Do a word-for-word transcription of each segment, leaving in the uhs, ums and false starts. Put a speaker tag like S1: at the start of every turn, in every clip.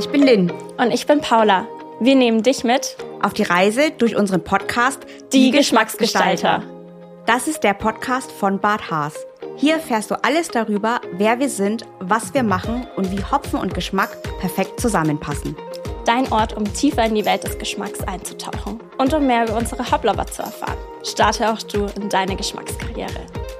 S1: Ich bin Lynn.
S2: Und ich bin Paula. Wir nehmen dich mit
S1: auf die Reise durch unseren Podcast
S2: Die Geschmacksgestalter.
S1: Das ist der Podcast von Bad Haas. Hier erfährst du alles darüber, wer wir sind, was wir machen und wie Hopfen und Geschmack perfekt zusammenpassen.
S2: Dein Ort, um tiefer in die Welt des Geschmacks einzutauchen und um mehr über unsere Hoplover zu erfahren. Starte auch du in deine Geschmackskarriere.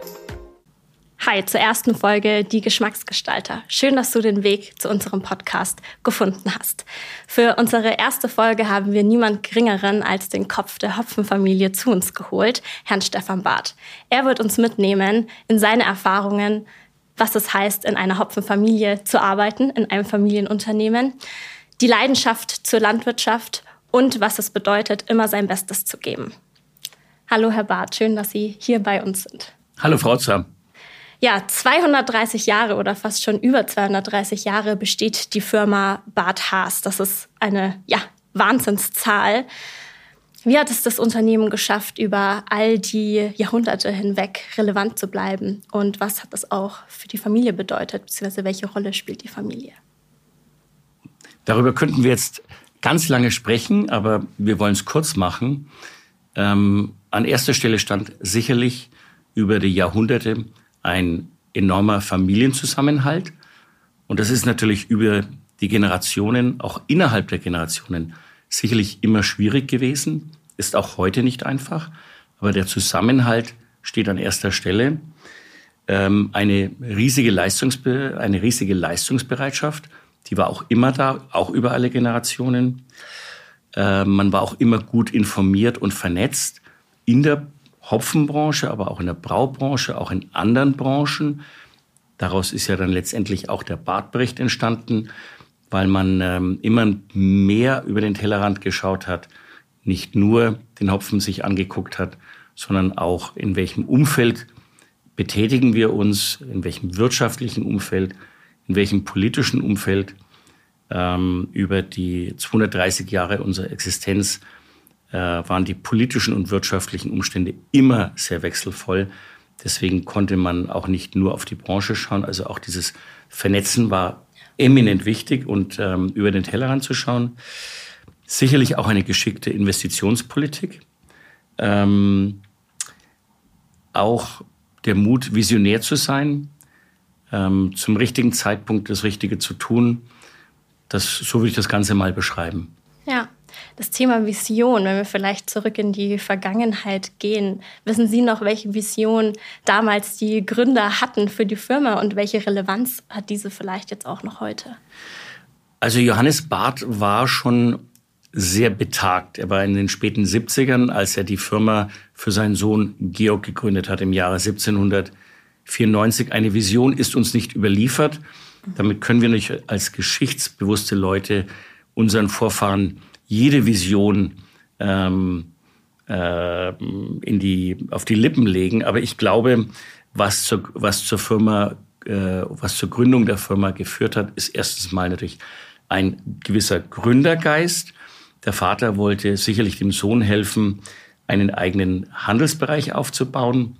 S2: Hi zur ersten Folge Die Geschmacksgestalter. Schön, dass du den Weg zu unserem Podcast gefunden hast. Für unsere erste Folge haben wir niemand Geringeren als den Kopf der Hopfenfamilie zu uns geholt, Herrn Stefan Barth. Er wird uns mitnehmen in seine Erfahrungen, was es heißt, in einer Hopfenfamilie zu arbeiten, in einem Familienunternehmen, die Leidenschaft zur Landwirtschaft und was es bedeutet, immer sein Bestes zu geben. Hallo Herr Barth, schön, dass Sie hier bei uns sind.
S3: Hallo Frau Zam.
S2: Ja, zweihundertdreißig Jahre oder fast schon über zweihundertdreißig Jahre besteht die Firma Bad Haas. Das ist eine ja, Wahnsinnszahl. Wie hat es das Unternehmen geschafft, über all die Jahrhunderte hinweg relevant zu bleiben? Und was hat das auch für die Familie bedeutet, beziehungsweise welche Rolle spielt die Familie?
S3: Darüber könnten wir jetzt ganz lange sprechen, aber wir wollen es kurz machen. Ähm, an erster Stelle stand sicherlich über die Jahrhunderte ein enormer Familienzusammenhalt. Und das ist natürlich über die Generationen, auch innerhalb der Generationen, sicherlich immer schwierig gewesen. Ist auch heute nicht einfach. Aber der Zusammenhalt steht an erster Stelle. Ähm, eine riesige Leistungsbe- eine riesige Leistungsbereitschaft, die war auch immer da, auch über alle Generationen. Äh, man war auch immer gut informiert und vernetzt in der Hopfenbranche, aber auch in der Braubranche, auch in anderen Branchen. Daraus ist ja dann letztendlich auch der Barth-Bericht entstanden, weil man ähm, immer mehr über den Tellerrand geschaut hat, nicht nur den Hopfen sich angeguckt hat, sondern auch in welchem Umfeld betätigen wir uns, in welchem wirtschaftlichen Umfeld, in welchem politischen Umfeld. Ähm, über die zweihundertdreißig Jahre unserer Existenz äh, waren die politischen und wirtschaftlichen Umstände immer sehr wechselvoll. Deswegen konnte man auch nicht nur auf die Branche schauen. Also auch dieses Vernetzen war eminent wichtig und ähm, über den Tellerrand zu schauen. Sicherlich auch eine geschickte Investitionspolitik. Ähm, auch der Mut, visionär zu sein, ähm, zum richtigen Zeitpunkt das Richtige zu tun. Das, so würde ich das Ganze mal beschreiben.
S2: Ja, das Thema Vision, wenn wir vielleicht zurück in die Vergangenheit gehen. Wissen Sie noch, welche Vision damals die Gründer hatten für die Firma und welche Relevanz hat diese vielleicht jetzt auch noch heute?
S3: Also Johannes Barth war schon sehr betagt. Er war in den späten siebzigern, als er die Firma für seinen Sohn Georg gegründet hat im Jahre siebzehnhundertvierundneunzig. Eine Vision ist uns nicht überliefert. Damit können wir nicht als geschichtsbewusste Leute unseren Vorfahren jede Vision ähm, äh, in die, auf die Lippen legen. Aber ich glaube, was zur, was zur Firma, äh, was zur Gründung der Firma geführt hat, ist erstens mal natürlich ein gewisser Gründergeist. Der Vater wollte sicherlich dem Sohn helfen, einen eigenen Handelsbereich aufzubauen.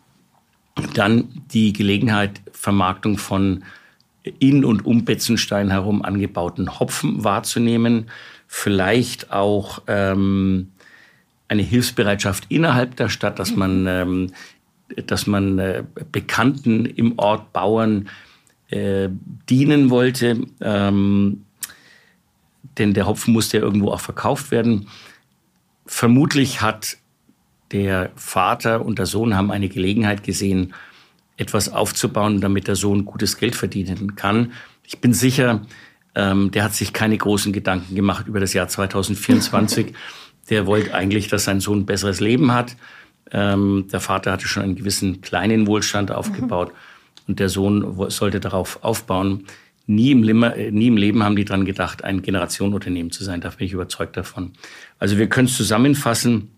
S3: Dann die Gelegenheit, Vermarktung von in und um Betzenstein herum angebauten Hopfen wahrzunehmen. Vielleicht auch ähm, eine Hilfsbereitschaft innerhalb der Stadt, dass man, ähm, dass man äh, Bekannten im Ort, Bauern äh, dienen wollte. Ähm, denn der Hopfen musste ja irgendwo auch verkauft werden. Vermutlich hat der Vater und der Sohn haben eine Gelegenheit gesehen, etwas aufzubauen, damit der Sohn gutes Geld verdienen kann. Ich bin sicher, ähm, der hat sich keine großen Gedanken gemacht über das Jahr zweitausendvierundzwanzig. Der wollte eigentlich, dass sein Sohn ein besseres Leben hat. Ähm, der Vater hatte schon einen gewissen kleinen Wohlstand aufgebaut mhm. und der Sohn sollte darauf aufbauen. Nie im, Limmer, nie im Leben haben die dran gedacht, ein Generationenunternehmen zu sein. Da bin ich überzeugt davon. Also wir können es zusammenfassen.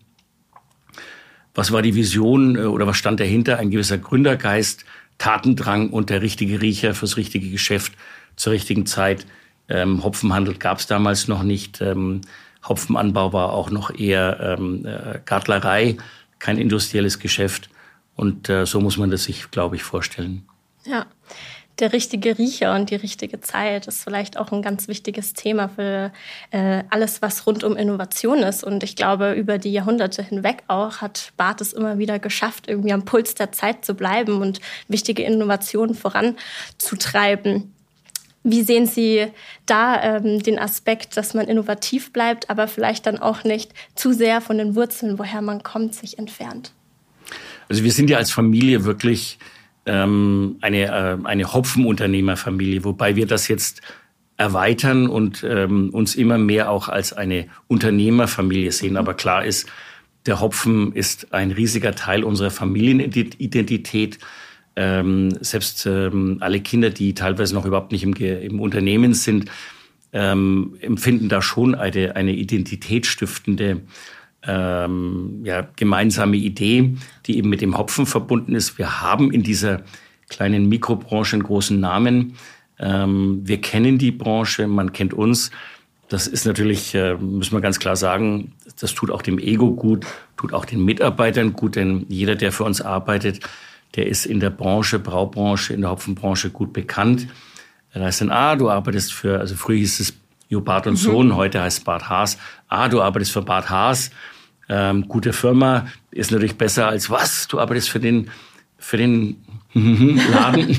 S3: Was war die Vision oder was stand dahinter? Ein gewisser Gründergeist, Tatendrang und der richtige Riecher fürs richtige Geschäft zur richtigen Zeit. Ähm, Hopfenhandel gab es damals noch nicht. Ähm, Hopfenanbau war auch noch eher ähm, äh, Gartlerei, kein industrielles Geschäft. Und äh, so muss man das sich, glaube ich, vorstellen.
S2: Ja, Der richtige Riecher und die richtige Zeit ist vielleicht auch ein ganz wichtiges Thema für äh, alles, was rund um Innovation ist. Und ich glaube, über die Jahrhunderte hinweg auch hat Barth es immer wieder geschafft, irgendwie am Puls der Zeit zu bleiben und wichtige Innovationen voranzutreiben. Wie sehen Sie da ähm, den Aspekt, dass man innovativ bleibt, aber vielleicht dann auch nicht zu sehr von den Wurzeln, woher man kommt, sich entfernt?
S3: Also wir sind ja als Familie wirklich ähm, eine, äh, eine Hopfenunternehmerfamilie, wobei wir das jetzt erweitern und ähm, uns immer mehr auch als eine Unternehmerfamilie sehen. Aber klar ist, der Hopfen ist ein riesiger Teil unserer Familienidentität. Ähm, selbst ähm, alle Kinder, die teilweise noch überhaupt nicht im, im Unternehmen sind, ähm, empfinden da schon eine, eine identitätsstiftende ähm, ja, gemeinsame Idee, die eben mit dem Hopfen verbunden ist. Wir haben in dieser kleinen Mikrobranche einen großen Namen. Ähm, wir kennen die Branche, man kennt uns. Das ist natürlich, äh, müssen wir ganz klar sagen, das tut auch dem Ego gut, tut auch den Mitarbeitern gut, denn jeder, der für uns arbeitet, der ist in der Branche, Braubranche, in der Hopfenbranche gut bekannt. Da heißt dann, ah, du arbeitest für, also früher hieß es Jo Barth und Sohn, mhm. heute heißt es Barth Haas. Ah, du arbeitest für Barth Haas, ähm, gute Firma, ist natürlich besser als was? Du arbeitest für den, für den Laden.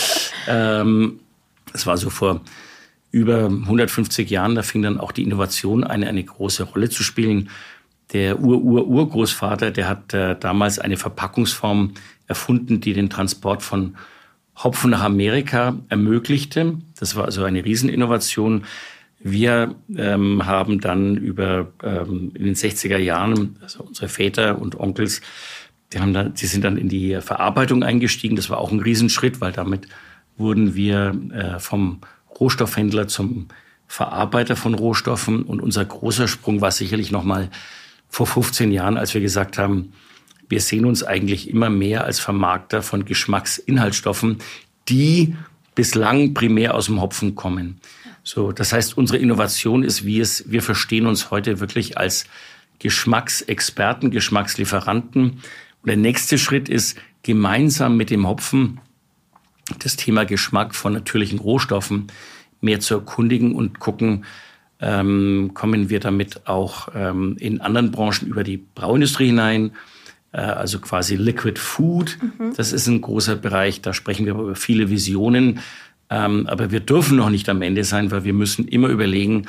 S3: ähm, das war so vor über hundertfünfzig Jahren, da fing dann auch die Innovation eine, eine große Rolle zu spielen. Der Ur-Ur-Urgroßvater, der hat äh, damals eine Verpackungsform erfunden, die den Transport von Hopfen nach Amerika ermöglichte. Das war also eine Rieseninnovation. Wir ähm, haben dann über ähm, in den sechziger Jahren, also unsere Väter und Onkels, die, haben dann, die sind dann in die Verarbeitung eingestiegen. Das war auch ein Riesenschritt, weil damit wurden wir äh, vom Rohstoffhändler zum Verarbeiter von Rohstoffen. Und unser großer Sprung war sicherlich noch mal vor fünfzehn Jahren, als wir gesagt haben, wir sehen uns eigentlich immer mehr als Vermarkter von Geschmacksinhaltsstoffen, die bislang primär aus dem Hopfen kommen. So, das heißt, unsere Innovation ist, wie es, wir verstehen uns heute wirklich als Geschmacksexperten, Geschmackslieferanten. Und der nächste Schritt ist, gemeinsam mit dem Hopfen das Thema Geschmack von natürlichen Rohstoffen mehr zu erkundigen und gucken, ähm, kommen wir damit auch ähm, in anderen Branchen über die Brauindustrie hinein. Also quasi Liquid Food, mhm. Das ist ein großer Bereich, da sprechen wir über viele Visionen. Aber wir dürfen noch nicht am Ende sein, weil wir müssen immer überlegen,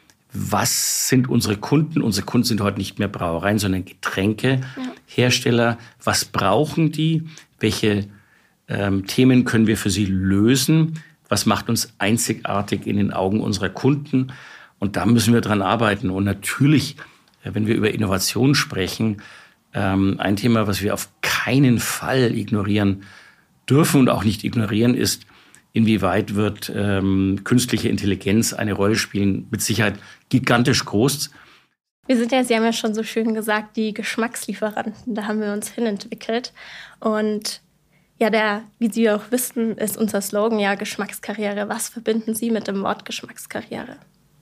S3: was sind unsere Kunden? Unsere Kunden sind heute nicht mehr Brauereien, sondern Getränkehersteller. Ja. Was brauchen die? Welche ähm, Themen können wir für sie lösen? Was macht uns einzigartig in den Augen unserer Kunden? Und da müssen wir dran arbeiten. Und natürlich, wenn wir über Innovation sprechen, ein Thema, was wir auf keinen Fall ignorieren dürfen und auch nicht ignorieren, ist, inwieweit wird ähm, künstliche Intelligenz eine Rolle spielen. Mit Sicherheit gigantisch groß.
S2: Wir sind ja, Sie haben ja schon so schön gesagt, die Geschmackslieferanten. Da haben wir uns hinentwickelt. Und ja, der, wie Sie auch wissen, ist unser Slogan ja Geschmackskarriere. Was verbinden Sie mit dem Wort Geschmackskarriere?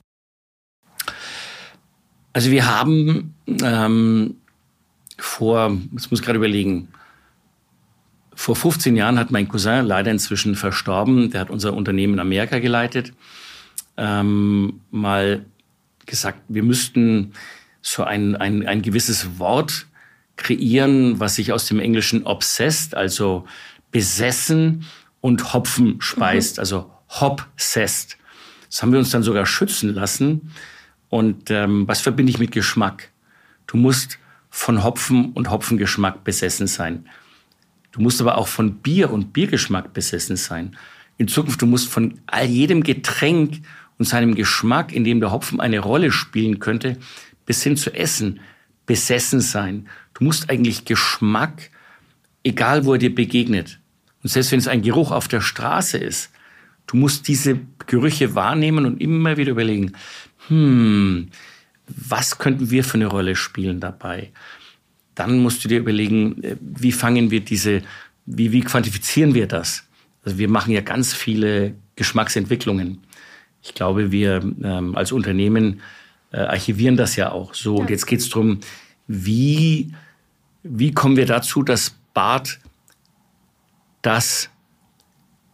S3: Also wir haben ähm, vor, jetzt muss ich gerade überlegen, vor fünfzehn Jahren hat mein Cousin, leider inzwischen verstorben, der hat unser Unternehmen in Amerika geleitet, ähm, mal gesagt, wir müssten so ein, ein, ein gewisses Wort kreieren, was sich aus dem Englischen obsessed, also besessen, und Hopfen speist, mhm. also hopsessed. Das haben wir uns dann sogar schützen lassen. Und ähm, was verbinde ich mit Geschmack? Du musst von Hopfen und Hopfengeschmack besessen sein. Du musst aber auch von Bier und Biergeschmack besessen sein. In Zukunft, du musst von all jedem Getränk und seinem Geschmack, in dem der Hopfen eine Rolle spielen könnte, bis hin zu Essen, besessen sein. Du musst eigentlich Geschmack, egal wo er dir begegnet, und selbst wenn es ein Geruch auf der Straße ist, du musst diese Gerüche wahrnehmen und immer wieder überlegen, hm, was könnten wir für eine Rolle spielen dabei? Dann musst du dir überlegen, wie fangen wir diese, wie, wie quantifizieren wir das? Also wir machen ja ganz viele Geschmacksentwicklungen. Ich glaube, wir ähm, als Unternehmen äh, archivieren das ja auch so. Ja. Und jetzt geht es darum, wie, wie kommen wir dazu, dass Barth das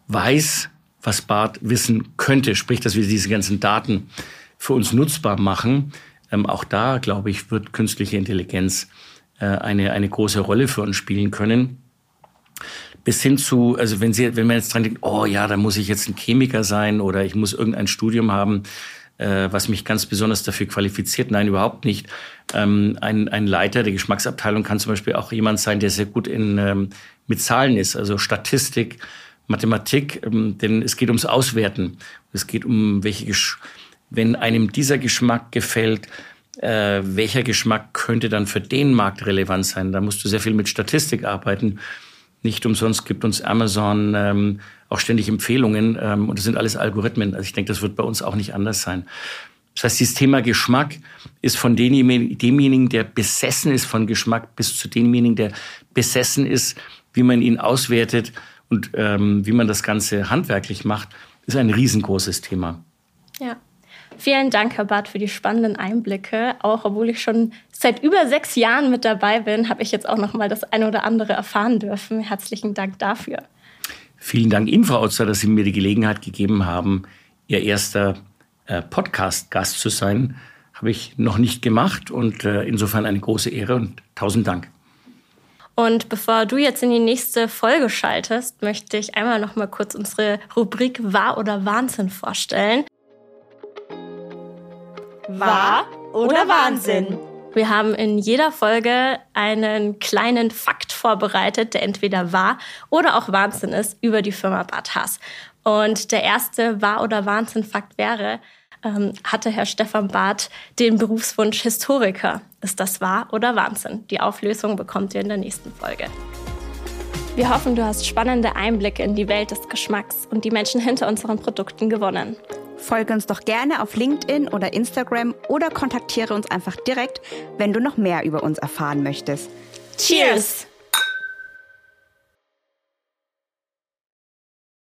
S3: weiß, was Barth wissen könnte, sprich, dass wir diese ganzen Daten für uns nutzbar machen. Ähm, auch da, glaube ich, wird künstliche Intelligenz äh, eine, eine große Rolle für uns spielen können. Bis hin zu, also wenn Sie, wenn man jetzt dran denkt, oh ja, da muss ich jetzt ein Chemiker sein oder ich muss irgendein Studium haben, äh, was mich ganz besonders dafür qualifiziert. Nein, überhaupt nicht. Ähm, ein, ein Leiter der Geschmacksabteilung kann zum Beispiel auch jemand sein, der sehr gut in, ähm, mit Zahlen ist, also Statistik, Mathematik, ähm, denn es geht ums Auswerten. Es geht um welche, Gesch- wenn einem dieser Geschmack gefällt, äh, welcher Geschmack könnte dann für den Markt relevant sein? Da musst du sehr viel mit Statistik arbeiten. Nicht umsonst gibt uns Amazon ähm, auch ständig Empfehlungen ähm, und das sind alles Algorithmen. Also ich denke, das wird bei uns auch nicht anders sein. Das heißt, dieses Thema Geschmack ist von demjenigen, demjenigen, der besessen ist von Geschmack, bis zu demjenigen, der besessen ist, wie man ihn auswertet und ähm, wie man das Ganze handwerklich macht, ist ein riesengroßes Thema.
S2: Ja. Vielen Dank, Herr Barth, für die spannenden Einblicke. Auch obwohl ich schon seit über sechs Jahren mit dabei bin, habe ich jetzt auch noch mal das eine oder andere erfahren dürfen. Herzlichen Dank dafür.
S3: Vielen Dank Ihnen, Frau Otzer, dass Sie mir die Gelegenheit gegeben haben, Ihr erster äh, Podcast-Gast zu sein. Habe ich noch nicht gemacht und äh, insofern eine große Ehre und tausend Dank.
S2: Und bevor du jetzt in die nächste Folge schaltest, möchte ich einmal noch mal kurz unsere Rubrik Wahr oder Wahnsinn vorstellen.
S1: Wahr oder Wahnsinn?
S2: Wir haben in jeder Folge einen kleinen Fakt vorbereitet, der entweder wahr oder auch Wahnsinn ist über die Firma Barth Haas. Und der erste Wahr- oder Wahnsinn-Fakt wäre, ähm, hatte Herr Stefan Barth den Berufswunsch Historiker. Ist das wahr oder Wahnsinn? Die Auflösung bekommt ihr in der nächsten Folge. Wir hoffen, du hast spannende Einblicke in die Welt des Geschmacks und die Menschen hinter unseren Produkten gewonnen.
S1: Folge uns doch gerne auf LinkedIn oder Instagram oder kontaktiere uns einfach direkt, wenn du noch mehr über uns erfahren möchtest.
S2: Cheers!